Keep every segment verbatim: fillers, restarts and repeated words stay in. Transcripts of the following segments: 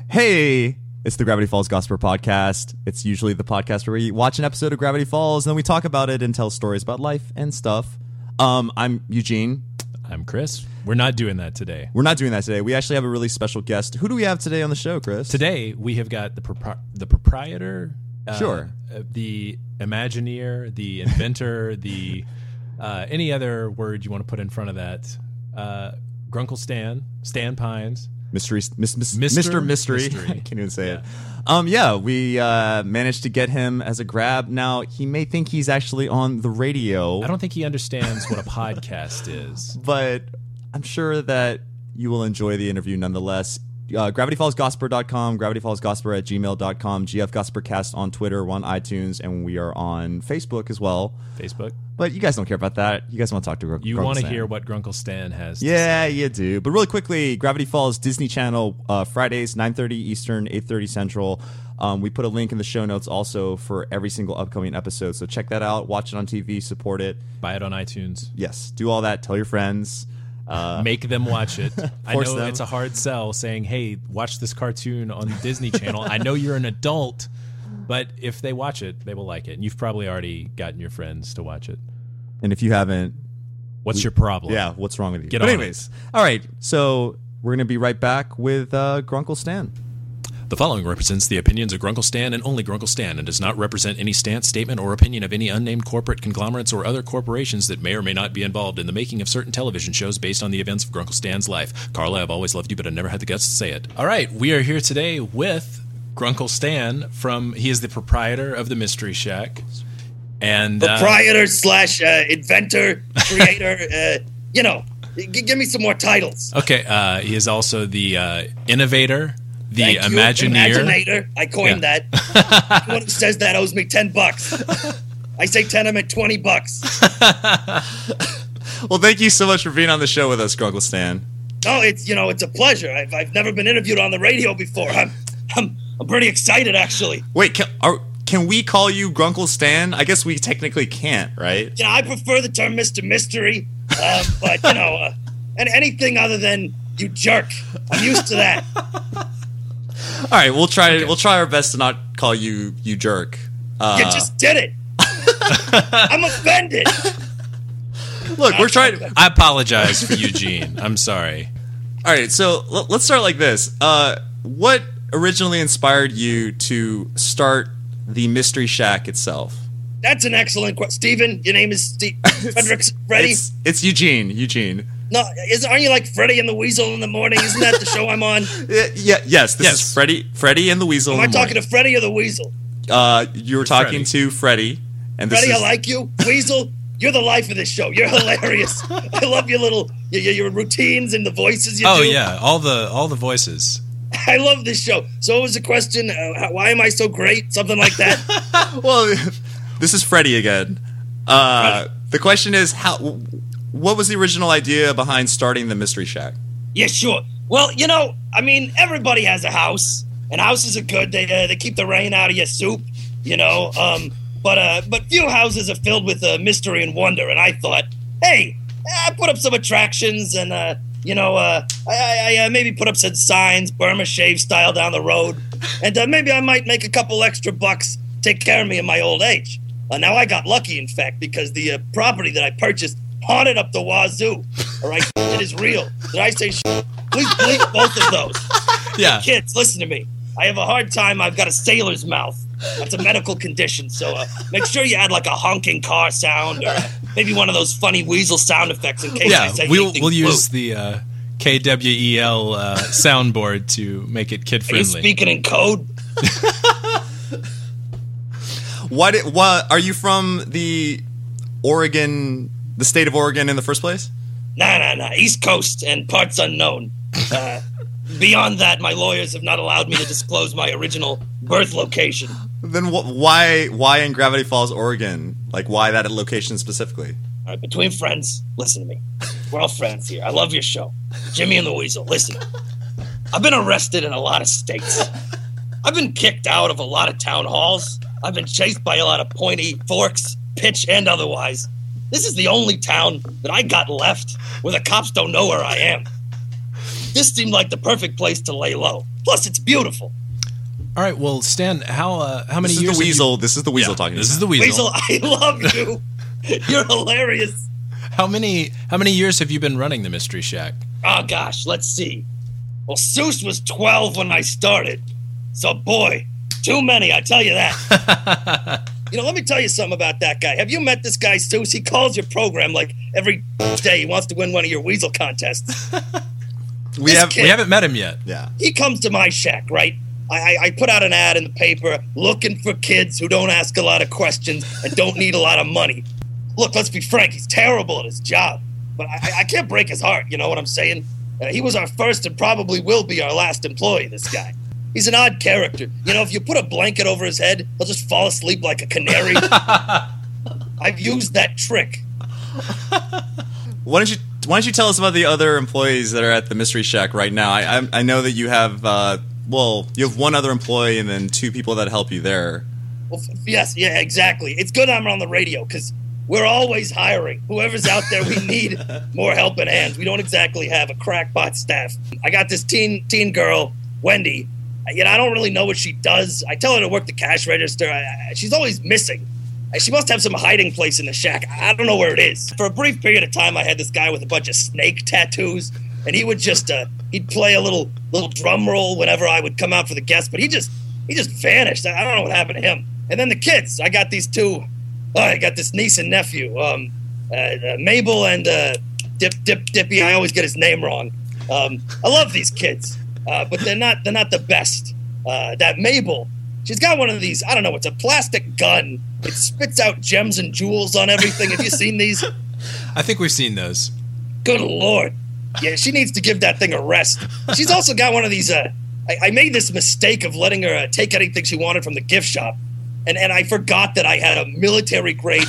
Hey, it's the Gravity Falls Gospel Podcast. It's usually the podcast where we watch an episode of Gravity Falls and then we talk about it and tell stories about life and stuff. Um, I'm Eugene. I'm Chris. We're not doing that today. We're not doing that today. We actually have a really special guest. Who do we have today on the show, Chris? Today we have got the propri- the proprietor, uh, Sure. uh, the Imagineer, the inventor, the uh, any other word you want to put in front of that. Uh, Grunkle Stan, Stan Pines. Mystery, mis, mis, Mister Mister Mystery. Mystery. I can't even say Yeah. it. Um, yeah, we uh, managed to get him as a grab. Now, he may think he's actually on the radio. I don't think he understands what a podcast is. But I'm sure that you will enjoy the interview nonetheless. Uh, gravity falls gospel dot com, gravity falls gospel at gmail dot com, G F Gospelcast on Twitter, we're on iTunes, and we are on Facebook as well. Facebook. But you guys don't care about that. You guys want to talk to Gr- You Grunkle want to Stan. hear what Grunkle Stan has to Yeah, say. you do. But really quickly, Gravity Falls Disney Channel, uh, Fridays, nine thirty Eastern, eight thirty Central. Um, we put a link in the show notes also for every single upcoming episode. So check that out. Watch it on T V. Support it. Buy it on iTunes. Yes, do all that. Tell your friends. Uh, Make them watch it. I Force know them. it's a hard sell saying, hey, watch this cartoon on Disney Channel. I know you're an adult, but if they watch it, they will like it. And you've probably already gotten your friends to watch it. and if you haven't, What's your problem? yeah, what's wrong with you? Get but on anyways, all right. So we're going to be right back with uh, Grunkle Stan. The following represents the opinions of Grunkle Stan and only Grunkle Stan and does not represent any stance, statement, or opinion of any unnamed corporate conglomerates or other corporations that may or may not be involved in the making of certain television shows based on the events of Grunkle Stan's life. Carla, I've always loved you, but I've never had the guts to say it. All right, we are here today with Grunkle Stan from, he is the proprietor of the Mystery Shack. And uh, Proprietor slash uh, inventor, creator, uh, you know, g- give me some more titles. Okay, uh, he is also the uh, innovator, the Thank you, Imagineer. Imaginator. I coined Yeah. that. Anyone who says that owes me ten bucks. I say ten, I'm at twenty bucks. Well, thank you so much for being on the show with us, Grunkle Stan. Oh, it's, you know, it's a pleasure. I've, I've never been interviewed on the radio before. I'm, I'm, I'm pretty excited, actually. Wait, can, are, can we call you Grunkle Stan? I guess we technically can't, right? You know, I prefer the term Mister Mystery, um, but, you know, uh, and anything other than you jerk. I'm used to that. All right, we'll try. We'll try our best to not call you you jerk. Uh, You just did it. I'm offended. look, we're trying. I apologize for Eugene. I'm sorry. All right, so l- let's start like this. Uh, what originally inspired you to start the Mystery Shack itself? That's an excellent question. Steven, your name is Steve Frederick Freddy? It's, it's Eugene. Eugene. No, is, aren't you like Freddy and the Weasel in the morning? Isn't that the show I'm on? Yeah, yeah yes. This Yes. is Freddy. Freddy and the Weasel. Am in I the talking morning. to Freddy or the Weasel? Uh, you were talking Freddy. to Freddy, and this Freddy, is I like you. Weasel, you're the life of this show. You're hilarious. I love your little your, your, your routines and the voices you Oh do. yeah, all the all the voices. I love this show. So what was the question? Uh, how- why am I so great? Something like that. well. This is Freddy again. Uh, the question is how. What was the original idea behind starting the Mystery Shack? Yeah, sure. Well, you know, I mean, everybody has a house, and houses are good. They uh, they keep the rain out of your soup, you know. Um, but uh, but few houses are filled with uh, mystery and wonder. And I thought, hey, I put up some attractions, and uh, you know, uh, I, I, I uh, maybe put up some signs, Burma shave style down the road, and uh, maybe I might make a couple extra bucks, take care of me in my old age. Uh, now I got lucky, in fact, because the uh, property that I purchased haunted up the wazoo. All right, it is real. Did I say shit? Please bleep both of those. Yeah. Kids, listen to me. I have a hard time. I've got a sailor's mouth. That's a medical condition. So uh, make sure you add like a honking car sound or maybe one of those funny weasel sound effects in case I Yeah, say we'll anything we'll blue. use the uh, K W E L uh, soundboard to make it kid Are you friendly. speaking in code? Why did? What are you from the Oregon, the state of Oregon, in the first place? Nah, nah, nah. East Coast and parts unknown. Uh, beyond that, my lawyers have not allowed me to disclose my original birth location. Then wh- why? Why in Gravity Falls, Oregon? Like why that location specifically? All right, between friends, listen to me. We're all friends here. I love your show. Jimmy and the Weasel, listen. I've been arrested in a lot of states. I've been kicked out of a lot of town halls. I've been chased by a lot of pointy forks, pitch and otherwise. This is the only town that I got left where the cops don't know where I am. this seemed like the perfect place to lay low. Plus, it's beautiful. All right, well, Stan, how uh, how many this years? Is the weasel. You... This is the weasel yeah, talking. This about. is the weasel. Weasel, I love you. You're hilarious. How many how many years have you been running the Mystery Shack? Oh gosh, let's see. Well, Seuss was twelve when I started, so boy, too many. I tell you that. You know, let me tell you something about that guy. Have you met this guy, Seuss? He calls your program like every day. He wants to win one of your weasel contests. we have kid, we haven't met him yet. Yeah. He comes to my shack, right? I, I put out an ad in the paper looking for kids who don't ask a lot of questions and don't need a lot of money. Look, let's be frank. He's terrible at his job, but I, I can't break his heart. You know what I'm saying? Uh, he was our first and probably will be our last employee. This guy. He's an odd character. You know, if you put a blanket over his head, he'll just fall asleep like a canary. I've used that trick. Why don't you Why don't you tell us about the other employees that are at the Mystery Shack right now? I I, I know that you have. Uh, Well, you have one other employee and then two people that help you there. Well, f- yes, yeah, exactly. It's good I'm on the radio because we're always hiring. Whoever's out there, we need more helping hands. We don't exactly have a crackpot staff. I got this teen teen girl, Wendy. You know, I don't really know what she does. I tell her to work the cash register. I, I, she's always missing. She must have some hiding place in the shack. I don't know where it is. For a brief period of time, I had this guy with a bunch of snake tattoos. And he would just, uh, he'd play a little little drum roll whenever I would come out for the guests, but he just, he just vanished. I don't know what happened to him. And then the kids, I got these two, oh, I got this niece and nephew, um, uh, uh, Mabel and uh, Dip Dip Dippy. I always get his name wrong. Um, I love these kids, uh, but they're not they're not the best. Uh, that Mabel, she's got one of these. I don't know. It's a plastic gun. It spits out gems and jewels on everything. Have you seen these? I think we've seen those. Good Lord. Yeah, she needs to give that thing a rest. She's also got one of these, uh, I, I made this mistake of letting her uh, take anything she wanted from the gift shop. And, and I forgot that I had a military-grade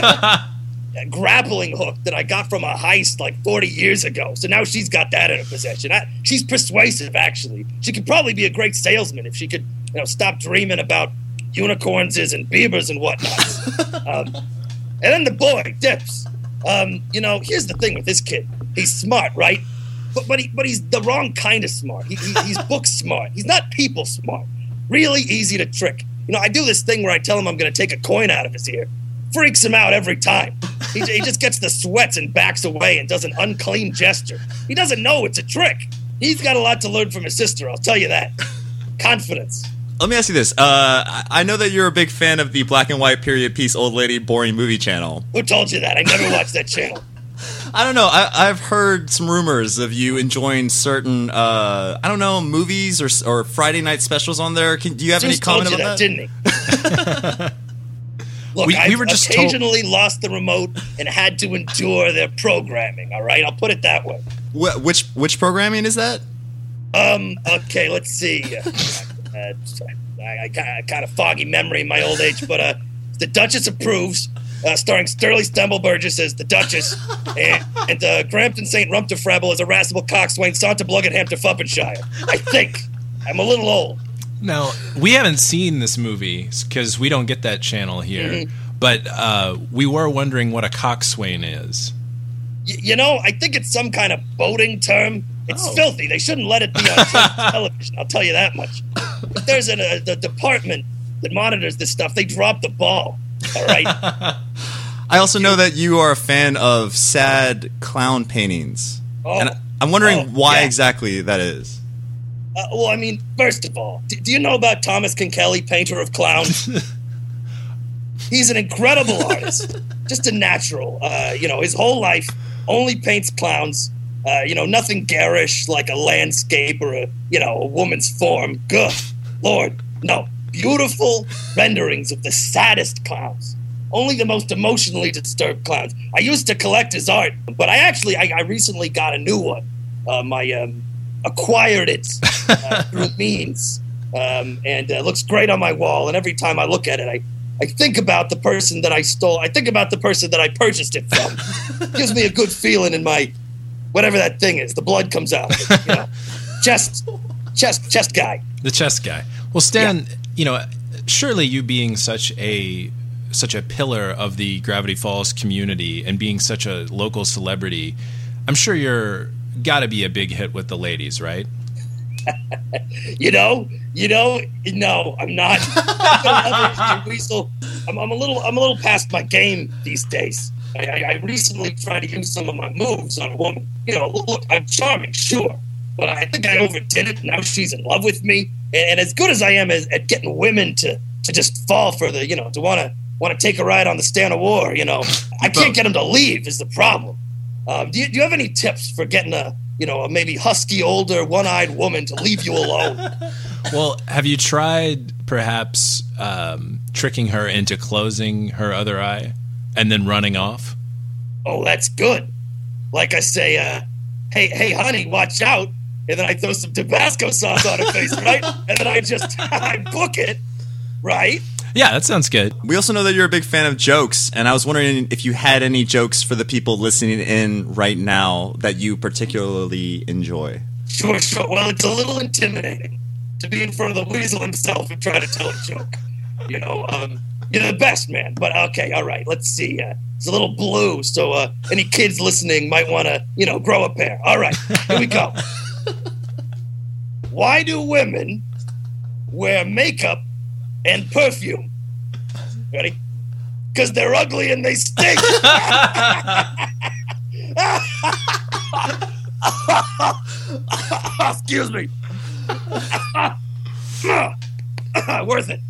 grappling hook that I got from a heist like forty years ago. So now she's got that in her possession. I, she's persuasive, actually. She could probably be a great salesman if she could, you know, stop dreaming about unicorns and beavers and whatnot. um, and then the boy, Dips. Um, you know, here's the thing with this kid. He's smart, right? But but, he, but he's the wrong kind of smart. He, he, he's book smart. He's not people smart. Really easy to trick. You know, I do this thing where I tell him I'm going to take a coin out of his ear. Freaks him out every time. He, he just gets the sweats and backs away and does an unclean gesture. He doesn't know it's a trick. He's got a lot to learn from his sister, I'll tell you that. Confidence. Let me ask you this. Uh, I know that you're a big fan of the black and white period piece old lady boring movie channel. Who told you that? I never watched that channel. I don't know. I, I've heard some rumors of you enjoying certain, uh, I don't know, movies or or Friday night specials on there. Can, do you have Zeus any comment told you about that, that? Didn't he? Look, We- we I've were just occasionally lost the remote and had to endure their programming, all right? I'll put it that way. Wh- which which programming is that? Um, okay, let's see. Uh, uh, I, I, I kind of foggy memory in my old age, but uh, The Duchess Approves, uh, starring Sterling Stemble Burgess as the Duchess, and, and uh, Grampton Saint Rumterfrebble as Irascible Coxswain, Santa Bluggenham to Fuppenshire. I think. I'm a little old. Now, we haven't seen this movie because we don't get that channel here, Mm-hmm. but uh, we were wondering what a coxswain is. Y- you know, I think it's some kind of boating term. It's Oh. filthy. They shouldn't let it be on te- television, I'll tell you that much. If there's a, a the department that monitors this stuff, they drop the ball, all right? I also know that you are a fan of sad clown paintings. Oh, and I'm wondering oh, why yeah. exactly that is. Uh, well, I mean, first of all, do, do you know about Thomas Kinkelly, painter of clowns? He's an incredible artist, just a natural. Uh, you know, his whole life only paints clowns. Uh, you know, nothing garish like a landscape or a, you know, a woman's form. Good Lord, no. Beautiful renderings of the saddest clowns. Only the most emotionally disturbed clowns. I used to collect his art, but I actually, I, I recently got a new one. Um, I um, acquired it uh, through means, um, and it uh, looks great on my wall. And every time I look at it, I, I think about the person that I stole. I think about the person that I purchased it from. Gives me a good feeling in my, whatever that thing is. The blood comes out. You know, chest, chest, chest guy. The chest guy. Well, Stan, Yeah. you know, surely you being such a such a pillar of the Gravity Falls community and being such a local celebrity, I'm sure you're got to be a big hit with the ladies, right? You know, you know, no, I'm not. Weasel, I'm, I'm a little, I'm a little past my game these days. I, I, I recently tried to use some of my moves on a woman. You know, look, I'm charming, sure, but I think I overdid it. Now she's in love with me, and, and as good as I am as, at getting women to, to just fall for the, you know, to want to want to take a ride on the stand of war, you know, I can't get them to leave is the problem. Um, do you, do you have any tips for getting a, you know, a maybe husky, older, one-eyed woman to leave you alone? Well, have you tried perhaps um, tricking her into closing her other eye and then running off? Oh, that's good. Like I say, uh, hey, hey, honey, watch out. And then I throw some Tabasco sauce on her face, right? And then I just, I book it, right? Yeah, that sounds good. We also know that you're a big fan of jokes, and I was wondering if you had any jokes for the people listening in right now that you particularly enjoy. Sure, sure. Well, it's a little intimidating to be in front of the Weasel himself and try to tell a joke. You know, um, you're the best, man. But okay, all right, let's see. Uh, it's a little blue, so uh, any kids listening might want to, you know, grow a pair. All right, here we go. Why do women wear makeup and perfume? Ready? Because they're ugly and they stink. Excuse me. Worth it.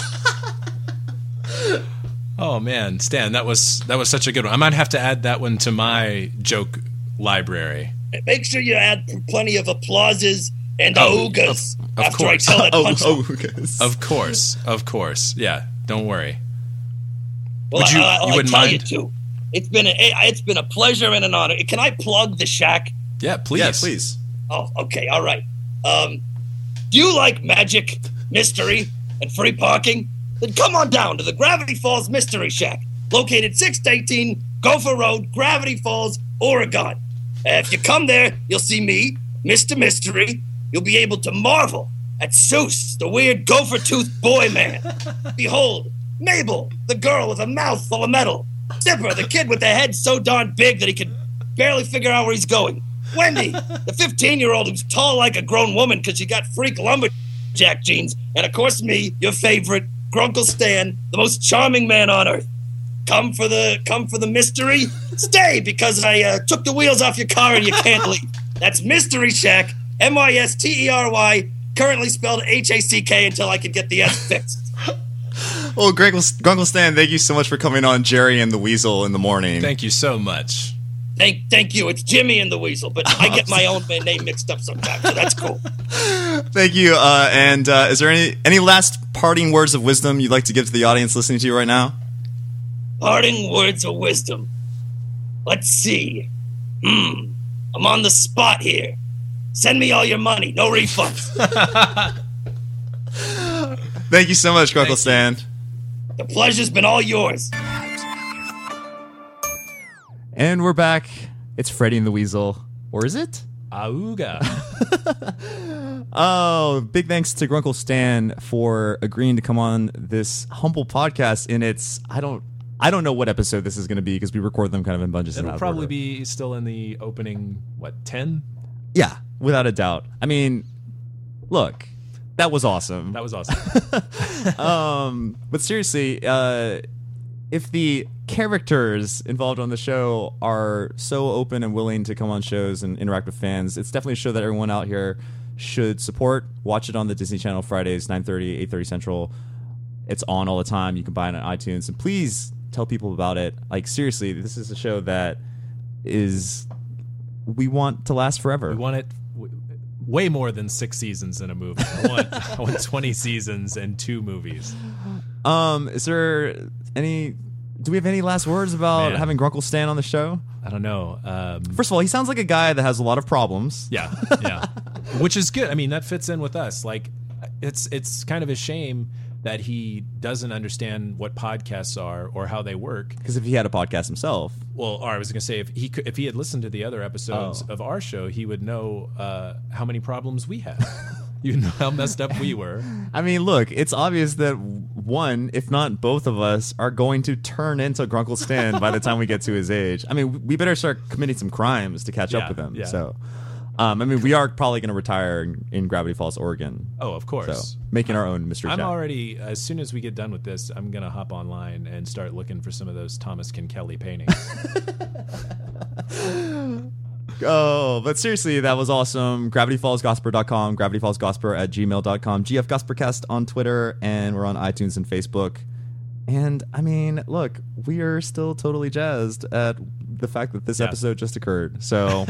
Oh man, Stan, that was that was such a good one. I might have to add that one to my joke library. Make sure you add plenty of applauses and oh, oogas of, of after course. I tell that Oh, punchline. oh, Of course, of course. Yeah, don't worry. Well, Would you- I, I, you I wouldn't tell mind? you too. It's been a, it's been a pleasure and an honor. Can I plug the shack? Yeah, please. Yeah, please. Oh, okay, all right. Um, do you like magic, mystery, and free parking? Then come on down to the Gravity Falls Mystery Shack, located six eighteen Gopher Road, Gravity Falls, Oregon. Uh, if you come there, you'll see me, Mister Mystery. You'll be able to marvel at Seuss, the weird gopher-toothed boy man. Behold, Mabel, the girl with a mouth full of metal. Dipper, the kid with the head so darn big that he can barely figure out where he's going. Wendy, the fifteen-year-old who's tall like a grown woman because she got freak lumberjack jeans. And, of course, me, your favorite, Grunkle Stan, the most charming man on earth. Come for the come for the mystery? Stay, because I uh, took the wheels off your car and you can't leave. That's Mystery Shack, M Y S T E R Y, currently spelled H A C K until I can get the S fixed. Well, Greg, Grunkle Stan, thank you so much for coming on Jerry and the Weasel in the morning. Thank you so much. Thank thank you. It's Jimmy and the Weasel, but I get my own name mixed up sometimes, so that's cool. Thank you. Uh, and uh, is there any any last parting words of wisdom you'd like to give to the audience listening to you right now? Parting words of wisdom. Let's see. Hmm. I'm on the spot here. Send me all your money. No refunds. Thank you so much, Grunkle Thank Stan. The pleasure's been all yours. And we're back. It's Freddy and the Weasel. Or is it? Auga. Oh, big thanks to Grunkle Stan for agreeing to come on this humble podcast. In its, I don't, I don't know what episode this is going to be because we record them kind of in bunches. and out It'll of probably order. be still in the opening, what, ten? Yeah, without a doubt. I mean, look, that was awesome. That was awesome. um, but seriously, uh, if the characters involved on the show are so open and willing to come on shows and interact with fans, it's definitely a show that everyone out here should support. Watch it on the Disney Channel Fridays, nine thirty, eight thirty Central. It's on all the time. You can buy it on iTunes. And please tell people about it. Like, seriously, this is a show that is... we want to last forever. We want it w- way more than six seasons in a movie. I want, I want twenty seasons and two movies. Um, is there any... do we have any last words about Man. having Grunkle Stan on the show? I don't know. Um, First of all, he sounds like a guy that has a lot of problems. yeah, yeah, which is good. I mean, that fits in with us. Like, it's it's kind of a shame that he doesn't understand what podcasts are or how they work. Because if he had a podcast himself... Well, or I was going to say, if he could, if he had listened to the other episodes Oh. of our show, he would know uh, how many problems we had. You know how messed up we were. I mean, look, it's obvious that one, if not both of us, are going to turn into Grunkle Stan by the time we get to his age. I mean, we better start committing some crimes to catch Yeah, up with him. yeah. So, um, I mean, we are probably going to retire in, in Gravity Falls, Oregon. Oh, of course. So, making our own mystery I'm chat. already, as soon as we get done with this, I'm going to hop online and start looking for some of those Thomas Kinkelly paintings. Oh, but seriously, that was awesome. Gravity Falls Gosper dot com, Gravity Falls Gosper at gmail dot com, G F Gospercast on Twitter, and we're on iTunes and Facebook. And, I mean, look, we are still totally jazzed at the fact that this Yeah. episode just occurred. So,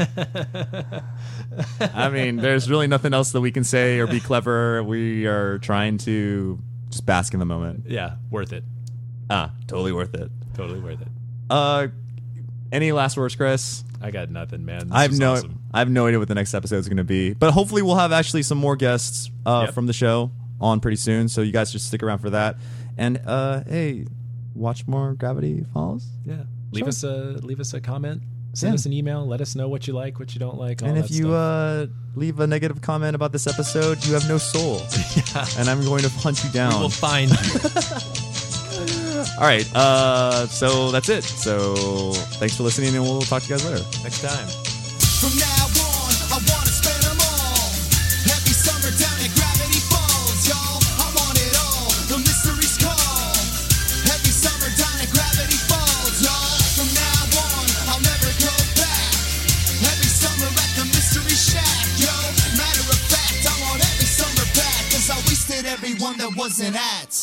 I mean, there's really nothing else that we can say or be clever. We are trying to just bask in the moment. Yeah, worth it. Ah, totally worth it. Totally worth it. Uh, any last words, Chris? I got nothing, man. This I have was no, awesome. I have no idea what the next episode is going to be, but hopefully we'll have actually some more guests uh, Yep. from the show on pretty soon. So you guys just stick around for that. And uh, hey, watch more Gravity Falls. Yeah. Leave Sure. us a leave us a comment. Send Yeah. us an email. Let us know what you like, what you don't like. All And that if you stuff. uh, leave a negative comment about this episode, you have no soul, and I'm going to hunt you down. we will find you. All right. Uh, so that's it. So thanks for listening, and we'll talk to you guys later. Next time. From now on, I wanna spend them all. Happy summer down at Gravity Falls, y'all. I want it all. The mystery's call. Happy summer down at Gravity Falls, y'all. From now on, I'll never go back. Every summer at the Mystery Shack, yo. Matter of fact, I want every summer back, 'cause I wasted every one that wasn't at.